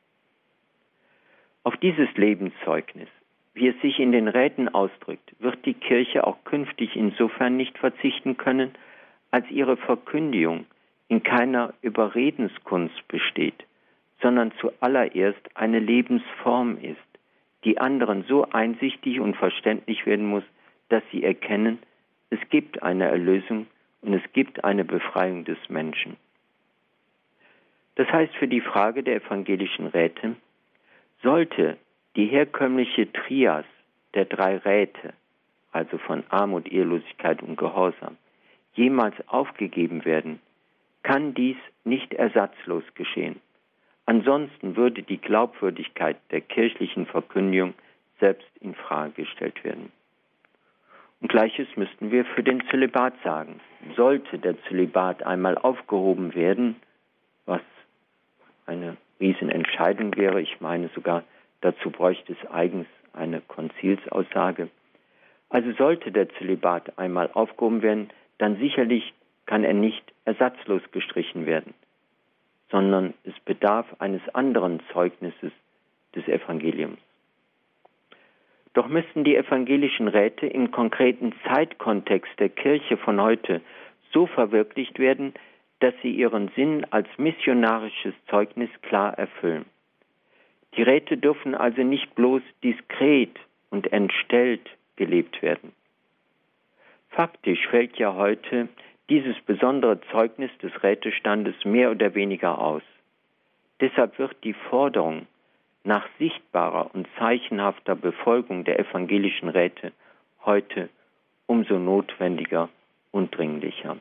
Auf dieses Lebenszeugnis, wie es sich in den Räten ausdrückt, wird die Kirche auch künftig insofern nicht verzichten können, als ihre Verkündigung in keiner Überredenskunst besteht, sondern zuallererst eine Lebensform ist, die anderen so einsichtig und verständlich werden muss, dass sie erkennen, es gibt eine Erlösung und es gibt eine Befreiung des Menschen. Das heißt für die Frage der evangelischen Räte, sollte die herkömmliche Trias der drei Räte, also von Armut, Ehelosigkeit und Gehorsam, jemals aufgegeben werden, kann dies nicht ersatzlos geschehen. Ansonsten würde die Glaubwürdigkeit der kirchlichen Verkündigung selbst in Frage gestellt werden. Und Gleiches müssten wir für den Zölibat sagen. Sollte der Zölibat einmal aufgehoben werden, was eine Riesenentscheidung wäre, ich meine sogar, dazu bräuchte es eigens eine Konzilsaussage. Also sollte der Zölibat einmal aufgehoben werden, dann sicherlich kann er nicht ersatzlos gestrichen werden, sondern es bedarf eines anderen Zeugnisses des Evangeliums. Doch müssten die evangelischen Räte im konkreten Zeitkontext der Kirche von heute so verwirklicht werden, dass sie ihren Sinn als missionarisches Zeugnis klar erfüllen. Die Räte dürfen also nicht bloß diskret und entstellt gelebt werden. Faktisch fällt ja heute dieses besondere Zeugnis des Rätestandes mehr oder weniger aus. Deshalb wird die Forderung nach sichtbarer und zeichenhafter Befolgung der evangelischen Räte heute umso notwendiger und dringlicher.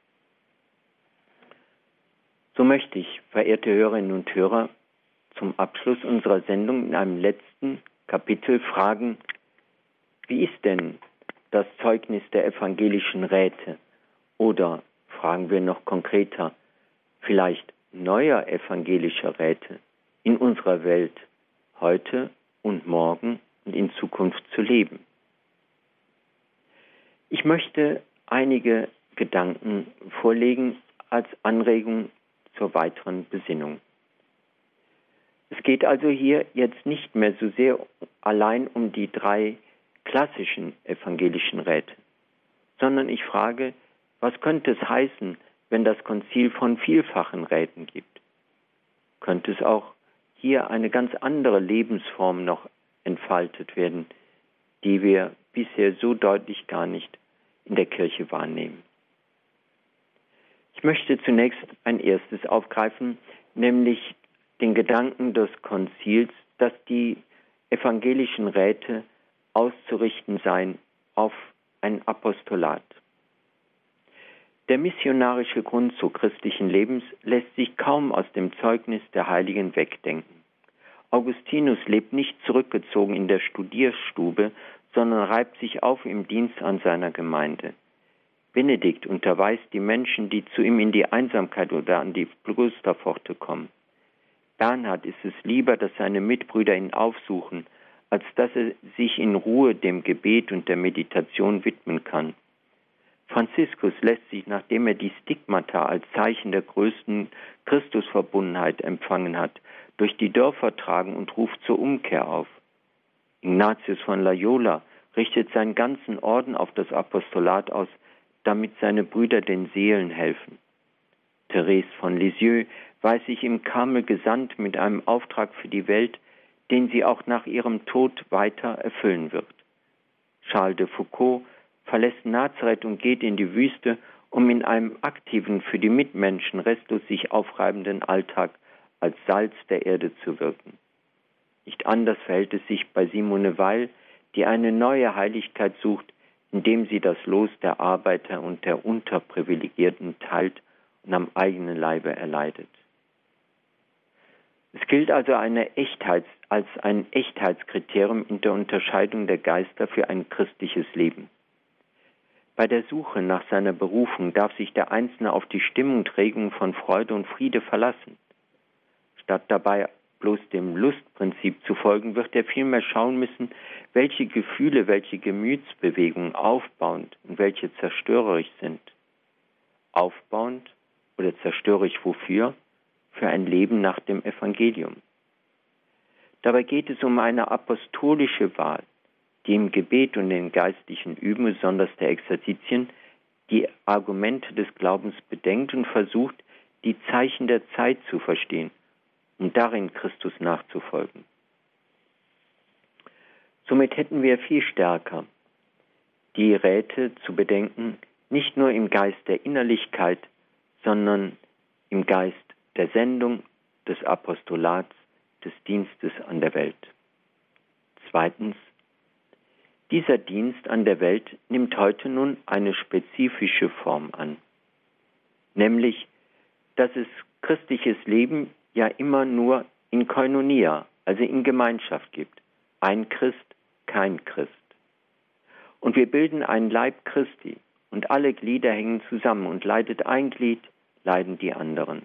So möchte ich, verehrte Hörerinnen und Hörer, zum Abschluss unserer Sendung in einem letzten Kapitel fragen, wie ist denn das Zeugnis der evangelischen Räte? Oder fragen wir noch konkreter, vielleicht neuer evangelischer Räte in unserer Welt heute und morgen und in Zukunft zu leben? Ich möchte einige Gedanken vorlegen als Anregung zur weiteren Besinnung. Es geht also hier jetzt nicht mehr so sehr allein um die drei klassischen evangelischen Räte, sondern ich frage, was könnte es heißen, wenn das Konzil von vielfachen Räten gibt? Könnte es auch hier eine ganz andere Lebensform noch entfaltet werden, die wir bisher so deutlich gar nicht in der Kirche wahrnehmen? Ich möchte zunächst ein erstes aufgreifen, nämlich den Gedanken des Konzils, dass die evangelischen Räte auszurichten seien auf ein Apostolat. Der missionarische Grundzug christlichen Lebens lässt sich kaum aus dem Zeugnis der Heiligen wegdenken. Augustinus lebt nicht zurückgezogen in der Studierstube, sondern reibt sich auf im Dienst an seiner Gemeinde. Benedikt unterweist die Menschen, die zu ihm in die Einsamkeit oder an die Klosterpforte kommen. Bernhard ist es lieber, dass seine Mitbrüder ihn aufsuchen, als dass er sich in Ruhe dem Gebet und der Meditation widmen kann. Franziskus lässt sich, nachdem er die Stigmata als Zeichen der größten Christusverbundenheit empfangen hat, durch die Dörfer tragen und ruft zur Umkehr auf. Ignatius von Loyola richtet seinen ganzen Orden auf das Apostolat aus, damit seine Brüder den Seelen helfen. Therese von Lisieux weiß sich im Karmel gesandt mit einem Auftrag für die Welt, den sie auch nach ihrem Tod weiter erfüllen wird. Charles de Foucault verlässt Nazareth und geht in die Wüste, um in einem aktiven, für die Mitmenschen restlos sich aufreibenden Alltag als Salz der Erde zu wirken. Nicht anders verhält es sich bei Simone Weil, die eine neue Heiligkeit sucht, indem sie das Los der Arbeiter und der Unterprivilegierten teilt und am eigenen Leibe erleidet. Es gilt also eine Echtheit, als ein Echtheitskriterium in der Unterscheidung der Geister für ein christliches Leben. Bei der Suche nach seiner Berufung darf sich der Einzelne auf die Stimmung und Regung von Freude und Friede verlassen. Statt dabei bloß dem Lustprinzip zu folgen, wird er vielmehr schauen müssen, welche Gefühle, welche Gemütsbewegungen aufbauend und welche zerstörerisch sind. Aufbauend oder zerstörerisch wofür? Für ein Leben nach dem Evangelium. Dabei geht es um eine apostolische Wahl, die im Gebet und den geistlichen Üben, besonders der Exerzitien, die Argumente des Glaubens bedenkt und versucht, die Zeichen der Zeit zu verstehen und darin Christus nachzufolgen. Somit hätten wir viel stärker die Räte zu bedenken, nicht nur im Geist der Innerlichkeit, sondern im Geist der Sendung, des Apostolats, des Dienstes an der Welt. Zweitens, dieser Dienst an der Welt nimmt heute nun eine spezifische Form an, nämlich, dass es christliches Leben ja immer nur in Koinonia, also in Gemeinschaft gibt. Ein Christ, kein Christ. Und wir bilden einen Leib Christi und alle Glieder hängen zusammen und leidet ein Glied, leiden die anderen.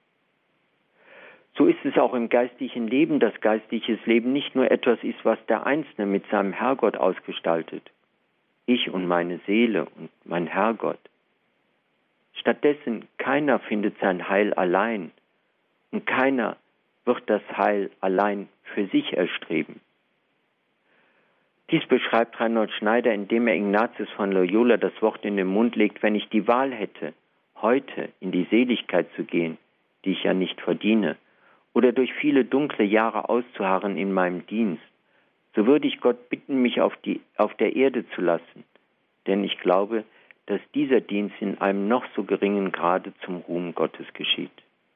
So ist es auch im geistlichen Leben, dass geistliches Leben nicht nur etwas ist, was der Einzelne mit seinem Herrgott ausgestaltet. Ich und meine Seele und mein Herrgott. Stattdessen, keiner findet sein Heil allein und keiner wird das Heil allein für sich erstreben. Dies beschreibt Reinhold Schneider, indem er Ignatius von Loyola das Wort in den Mund legt: Wenn ich die Wahl hätte, heute in die Seligkeit zu gehen, die ich ja nicht verdiene, oder durch viele dunkle Jahre auszuharren in meinem Dienst, so würde ich Gott bitten, mich auf, die, auf der Erde zu lassen, denn ich glaube, dass dieser Dienst in einem noch so geringen Grade zum Ruhm Gottes geschieht.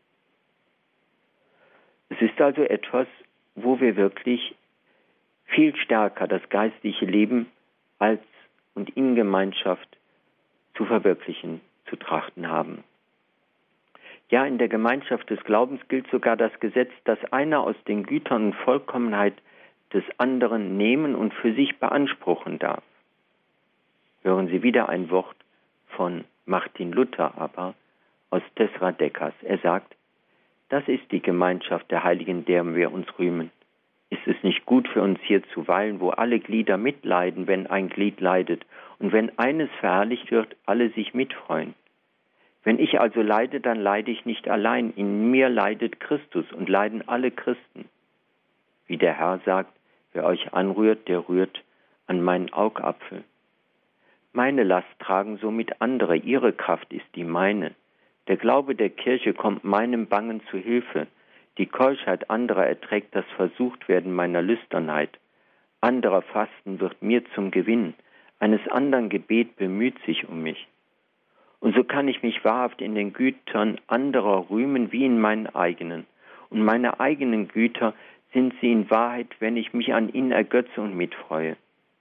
Es ist also etwas, wo wir wirklich viel stärker das geistliche Leben als und in Gemeinschaft zu verwirklichen, zu trachten haben. Ja, in der Gemeinschaft des Glaubens gilt sogar das Gesetz, dass einer aus den Gütern und Vollkommenheit des anderen nehmen und für sich beanspruchen darf. Hören Sie wieder ein Wort von Martin Luther aber aus Tessera Decas. Er sagt: Das ist die Gemeinschaft der Heiligen, deren wir uns rühmen. Ist es nicht gut für uns hier zu weilen, wo alle Glieder mitleiden, wenn ein Glied leidet, und wenn eines verherrlicht wird, alle sich mitfreuen? Wenn ich also leide, dann leide ich nicht allein. In mir leidet Christus und leiden alle Christen. Wie der Herr sagt: Wer euch anrührt, der rührt an meinen Augapfel. Meine Last tragen somit andere, ihre Kraft ist die meine. Der Glaube der Kirche kommt meinem Bangen zu Hilfe. Die Keuschheit anderer erträgt das Versuchtwerden meiner Lüsternheit. Anderer Fasten wird mir zum Gewinn. Eines anderen Gebet bemüht sich um mich. Und so kann ich mich wahrhaft in den Gütern anderer rühmen wie in meinen eigenen. Und meine eigenen Güter sind sie in Wahrheit, wenn ich mich an ihnen ergötze und mitfreue.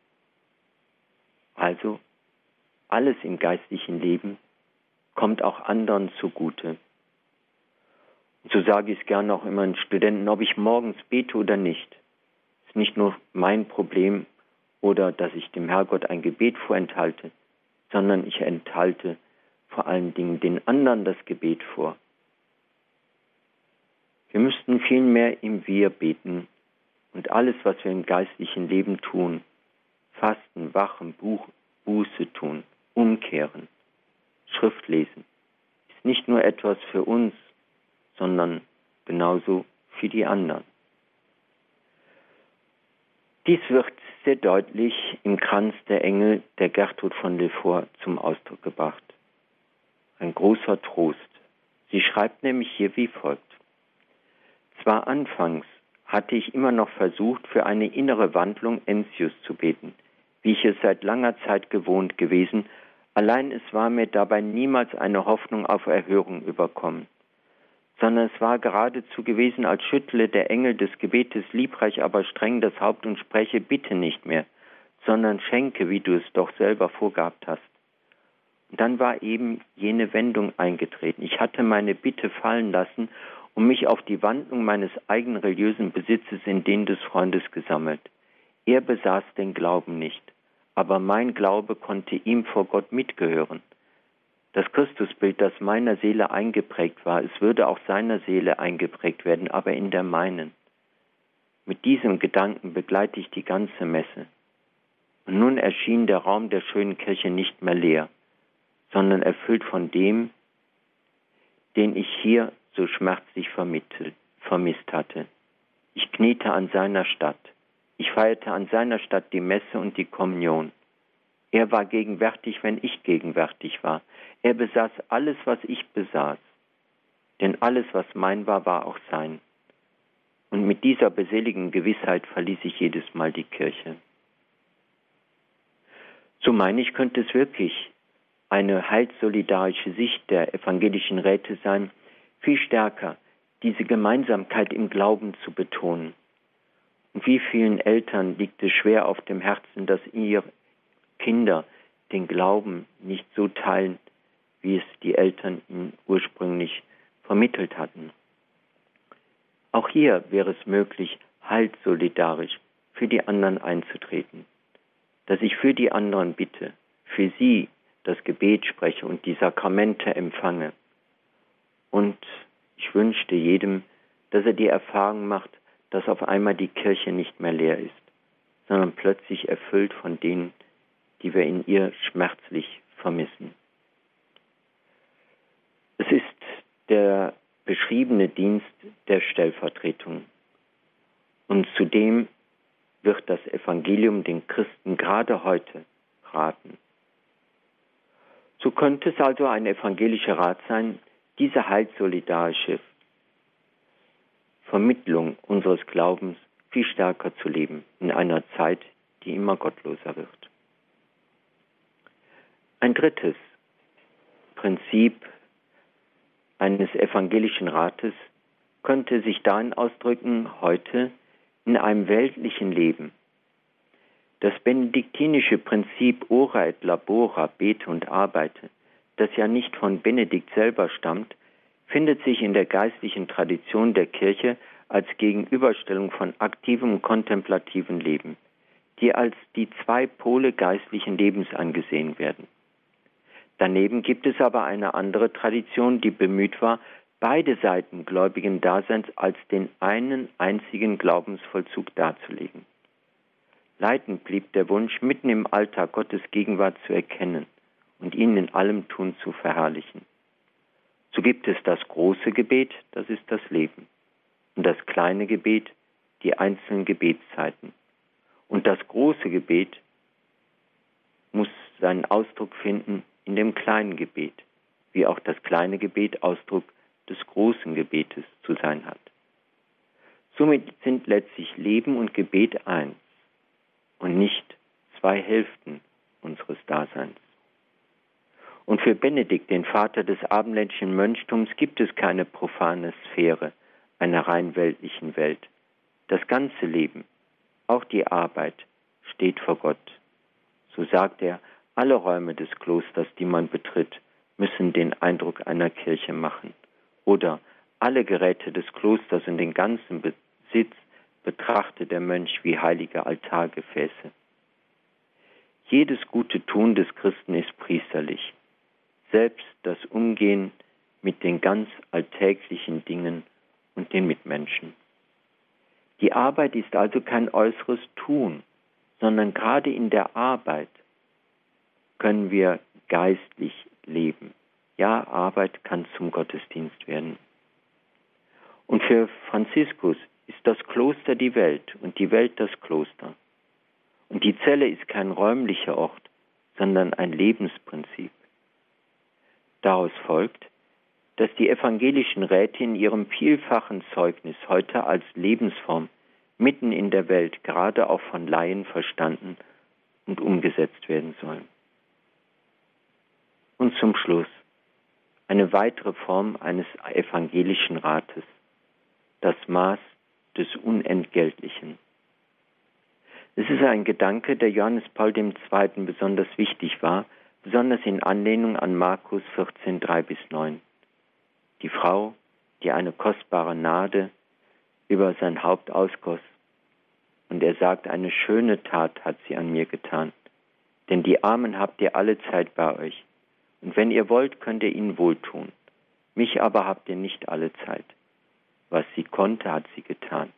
Also, alles im geistlichen Leben kommt auch anderen zugute. Und so sage ich es gerne auch immer den Studenten, ob ich morgens bete oder nicht. Es ist nicht nur mein Problem oder dass ich dem Herrgott ein Gebet vorenthalte, sondern ich enthalte vor allen Dingen den anderen das Gebet vor. Wir müssten vielmehr im Wir beten und alles, was wir im geistlichen Leben tun, fasten, wachen, Buch, Buße tun, umkehren, Schriftlesen ist nicht nur etwas für uns, sondern genauso für die anderen. Dies wird sehr deutlich im Kranz der Engel der Gertrud von Lefort zum Ausdruck gebracht. Ein großer Trost. Sie schreibt nämlich hier wie folgt. Zwar anfangs hatte ich immer noch versucht, für eine innere Wandlung Enzius zu beten, wie ich es seit langer Zeit gewohnt gewesen, allein es war mir dabei niemals eine Hoffnung auf Erhörung überkommen, sondern es war geradezu gewesen, als schüttle der Engel des Gebetes liebreich, aber streng das Haupt und spreche, bitte nicht mehr, sondern schenke, wie du es doch selber vorgehabt hast. Und dann war eben jene Wendung eingetreten. Ich hatte meine Bitte fallen lassen und mich auf die Wandlung meines eigenen religiösen Besitzes in den des Freundes gesammelt. Er besaß den Glauben nicht, aber mein Glaube konnte ihm vor Gott mitgehören. Das Christusbild, das meiner Seele eingeprägt war, es würde auch seiner Seele eingeprägt werden, aber in der meinen. Mit diesem Gedanken begleite ich die ganze Messe. Und nun erschien der Raum der schönen Kirche nicht mehr leer, sondern erfüllt von dem, den ich hier so schmerzlich vermittelt, vermisst hatte. Ich kniete an seiner statt. Ich feierte an seiner Statt die Messe und die Kommunion. Er war gegenwärtig, wenn ich gegenwärtig war. Er besaß alles, was ich besaß. Denn alles, was mein war, war auch sein. Und mit dieser beseligen Gewissheit verließ ich jedes Mal die Kirche. So meine ich, könnte es wirklich eine heilssolidarische Sicht der evangelischen Räte sein, viel stärker diese Gemeinsamkeit im Glauben zu betonen. Und wie vielen Eltern liegt es schwer auf dem Herzen, dass ihre Kinder den Glauben nicht so teilen, wie es die Eltern ihnen ursprünglich vermittelt hatten. Auch hier wäre es möglich, heilssolidarisch für die anderen einzutreten, dass ich für die anderen bitte, für sie das Gebet spreche und die Sakramente empfange. Und ich wünschte jedem, dass er die Erfahrung macht, dass auf einmal die Kirche nicht mehr leer ist, sondern plötzlich erfüllt von denen, die wir in ihr schmerzlich vermissen. Es ist der beschriebene Dienst der Stellvertretung. Und zudem wird das Evangelium den Christen gerade heute raten. So könnte es also ein evangelischer Rat sein, diese heilssolidarische Vermittlung unseres Glaubens viel stärker zu leben in einer Zeit, die immer gottloser wird. Ein drittes Prinzip eines evangelischen Rates könnte sich darin ausdrücken, heute in einem weltlichen Leben. Das benediktinische Prinzip ora et labora, bete und arbeite, das ja nicht von Benedikt selber stammt, findet sich in der geistlichen Tradition der Kirche als Gegenüberstellung von aktivem und kontemplativem Leben, die als die zwei Pole geistlichen Lebens angesehen werden. Daneben gibt es aber eine andere Tradition, die bemüht war, beide Seiten gläubigen Daseins als den einen einzigen Glaubensvollzug darzulegen. Leitend blieb der Wunsch, mitten im Alltag Gottes Gegenwart zu erkennen und ihn in allem Tun zu verherrlichen. So gibt es das große Gebet, das ist das Leben, und das kleine Gebet, die einzelnen Gebetszeiten. Und das große Gebet muss seinen Ausdruck finden in dem kleinen Gebet, wie auch das kleine Gebet Ausdruck des großen Gebetes zu sein hat. Somit sind letztlich Leben und Gebet eins und nicht zwei Hälften unseres Daseins. Und für Benedikt, den Vater des abendländischen Mönchtums, gibt es keine profane Sphäre einer rein weltlichen Welt. Das ganze Leben, auch die Arbeit, steht vor Gott. So sagt er, alle Räume des Klosters, die man betritt, müssen den Eindruck einer Kirche machen. Oder alle Geräte des Klosters und den ganzen Besitz betrachte der Mönch wie heilige Altargefäße. Jedes gute Tun des Christen ist priesterlich. Selbst das Umgehen mit den ganz alltäglichen Dingen und den Mitmenschen. Die Arbeit ist also kein äußeres Tun, sondern gerade in der Arbeit können wir geistlich leben. Ja, Arbeit kann zum Gottesdienst werden. Und für Franziskus ist das Kloster die Welt und die Welt das Kloster. Und die Zelle ist kein räumlicher Ort, sondern ein Lebensprinzip. Daraus folgt, dass die evangelischen Räte in ihrem vielfachen Zeugnis heute als Lebensform mitten in der Welt gerade auch von Laien verstanden und umgesetzt werden sollen. Und zum Schluss eine weitere Form eines evangelischen Rates, das Maß des Unentgeltlichen. Es ist ein Gedanke, der Johannes Paul der Zweite besonders wichtig war, besonders in Anlehnung an Markus vierzehn, drei bis neun. Die Frau, die eine kostbare Nade über sein Haupt ausgoss. Und er sagt, eine schöne Tat hat sie an mir getan. Denn die Armen habt ihr alle Zeit bei euch. Und wenn ihr wollt, könnt ihr ihnen wohltun. Mich aber habt ihr nicht alle Zeit. Was sie konnte, hat sie getan.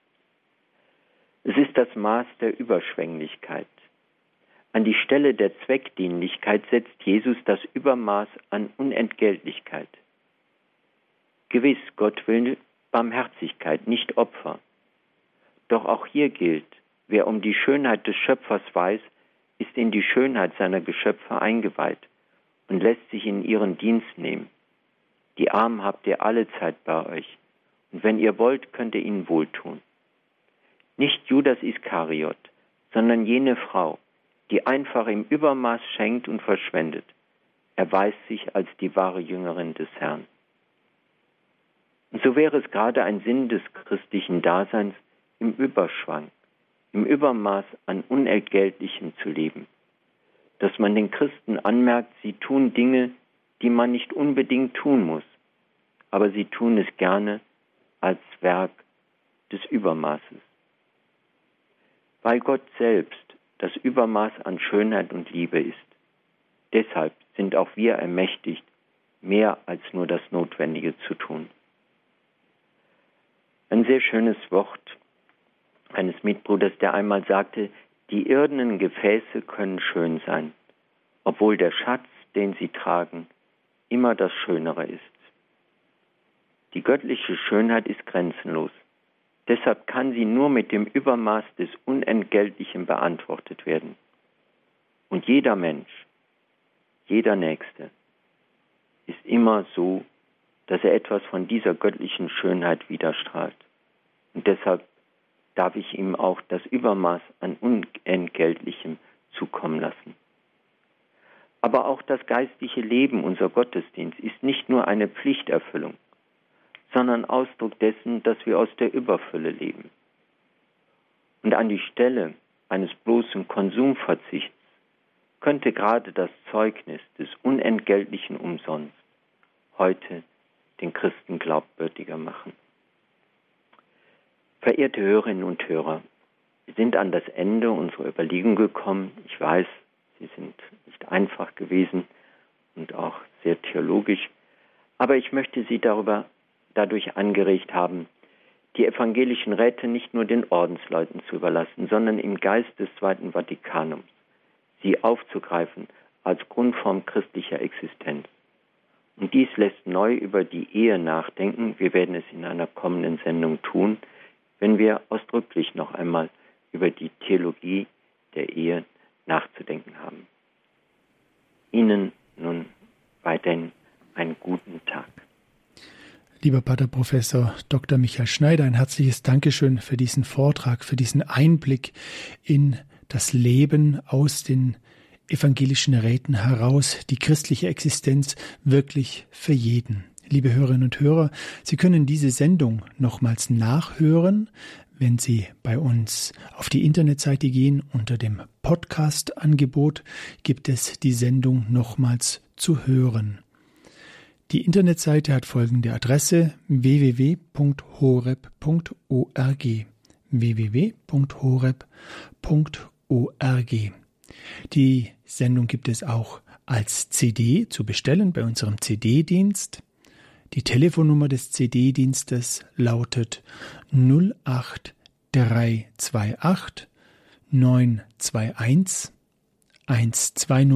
Es ist das Maß der Überschwänglichkeit. An die Stelle der Zweckdienlichkeit setzt Jesus das Übermaß an Unentgeltlichkeit. Gewiss, Gott will Barmherzigkeit, nicht Opfer. Doch auch hier gilt, wer um die Schönheit des Schöpfers weiß, ist in die Schönheit seiner Geschöpfe eingeweiht und lässt sich in ihren Dienst nehmen. Die Armen habt ihr alle Zeit bei euch, und wenn ihr wollt, könnt ihr ihnen wohltun. Nicht Judas Iskariot, sondern jene Frau, die einfach im Übermaß schenkt und verschwendet, erweist sich als die wahre Jüngerin des Herrn. Und so wäre es gerade ein Sinn des christlichen Daseins, im Überschwang, im Übermaß an Unentgeltlichem zu leben. Dass man den Christen anmerkt, sie tun Dinge, die man nicht unbedingt tun muss, aber sie tun es gerne als Werk des Übermaßes. Weil Gott selbst das Übermaß an Schönheit und Liebe ist. Deshalb sind auch wir ermächtigt, mehr als nur das Notwendige zu tun. Ein sehr schönes Wort eines Mitbruders, der einmal sagte, die irdenen Gefäße können schön sein, obwohl der Schatz, den sie tragen, immer das Schönere ist. Die göttliche Schönheit ist grenzenlos. Deshalb kann sie nur mit dem Übermaß des Unentgeltlichen beantwortet werden. Und jeder Mensch, jeder Nächste, ist immer so, dass er etwas von dieser göttlichen Schönheit widerstrahlt. Und deshalb darf ich ihm auch das Übermaß an Unentgeltlichem zukommen lassen. Aber auch das geistliche Leben, unser Gottesdienst, ist nicht nur eine Pflichterfüllung, sondern Ausdruck dessen, dass wir aus der Überfülle leben. Und an die Stelle eines bloßen Konsumverzichts könnte gerade das Zeugnis des unentgeltlichen Umsonst heute den Christen glaubwürdiger machen. Verehrte Hörerinnen und Hörer, wir sind an das Ende unserer Überlegung gekommen. Ich weiß, sie sind nicht einfach gewesen und auch sehr theologisch, aber ich möchte Sie darüber dadurch angeregt haben, die evangelischen Räte nicht nur den Ordensleuten zu überlassen, sondern im Geist des Zweiten Vatikanums sie aufzugreifen als Grundform christlicher Existenz. Und dies lässt neu über die Ehe nachdenken. Wir werden es in einer kommenden Sendung tun, wenn wir ausdrücklich noch einmal über die Theologie der Ehe nachzudenken haben. Ihnen nun weiterhin einen guten Tag.
Lieber Pater Professor Doktor Michael Schneider, ein herzliches Dankeschön für diesen Vortrag, für diesen Einblick in das Leben aus den evangelischen Räten heraus, die christliche Existenz wirklich für jeden. Liebe Hörerinnen und Hörer, Sie können diese Sendung nochmals nachhören, wenn Sie bei uns auf die Internetseite gehen. Unter dem Podcast-Angebot gibt es die Sendung nochmals zu hören. Die Internetseite hat folgende Adresse: w w w punkt horeb punkt org. w w w punkt horeb punkt org. Die Sendung gibt es auch als C D zu bestellen bei unserem C D-Dienst. Die Telefonnummer des C D-Dienstes lautet null acht drei zwei acht neun zwei eins eins zwei null.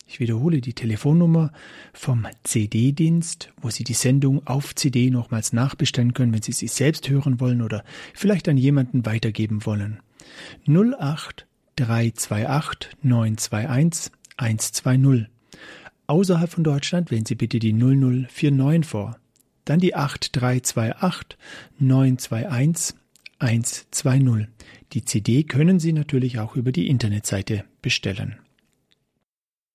Ich wiederhole die Telefonnummer vom C D-Dienst, wo Sie die Sendung auf C D nochmals nachbestellen können, wenn Sie sie selbst hören wollen oder vielleicht an jemanden weitergeben wollen. null acht drei zwei acht neun zwei eins eins zwei null. Außerhalb von Deutschland wählen Sie bitte die null null vier neun vor. Dann die acht drei zwei acht neun zwei eins eins zwei null. Die C D können Sie natürlich auch über die Internetseite bestellen.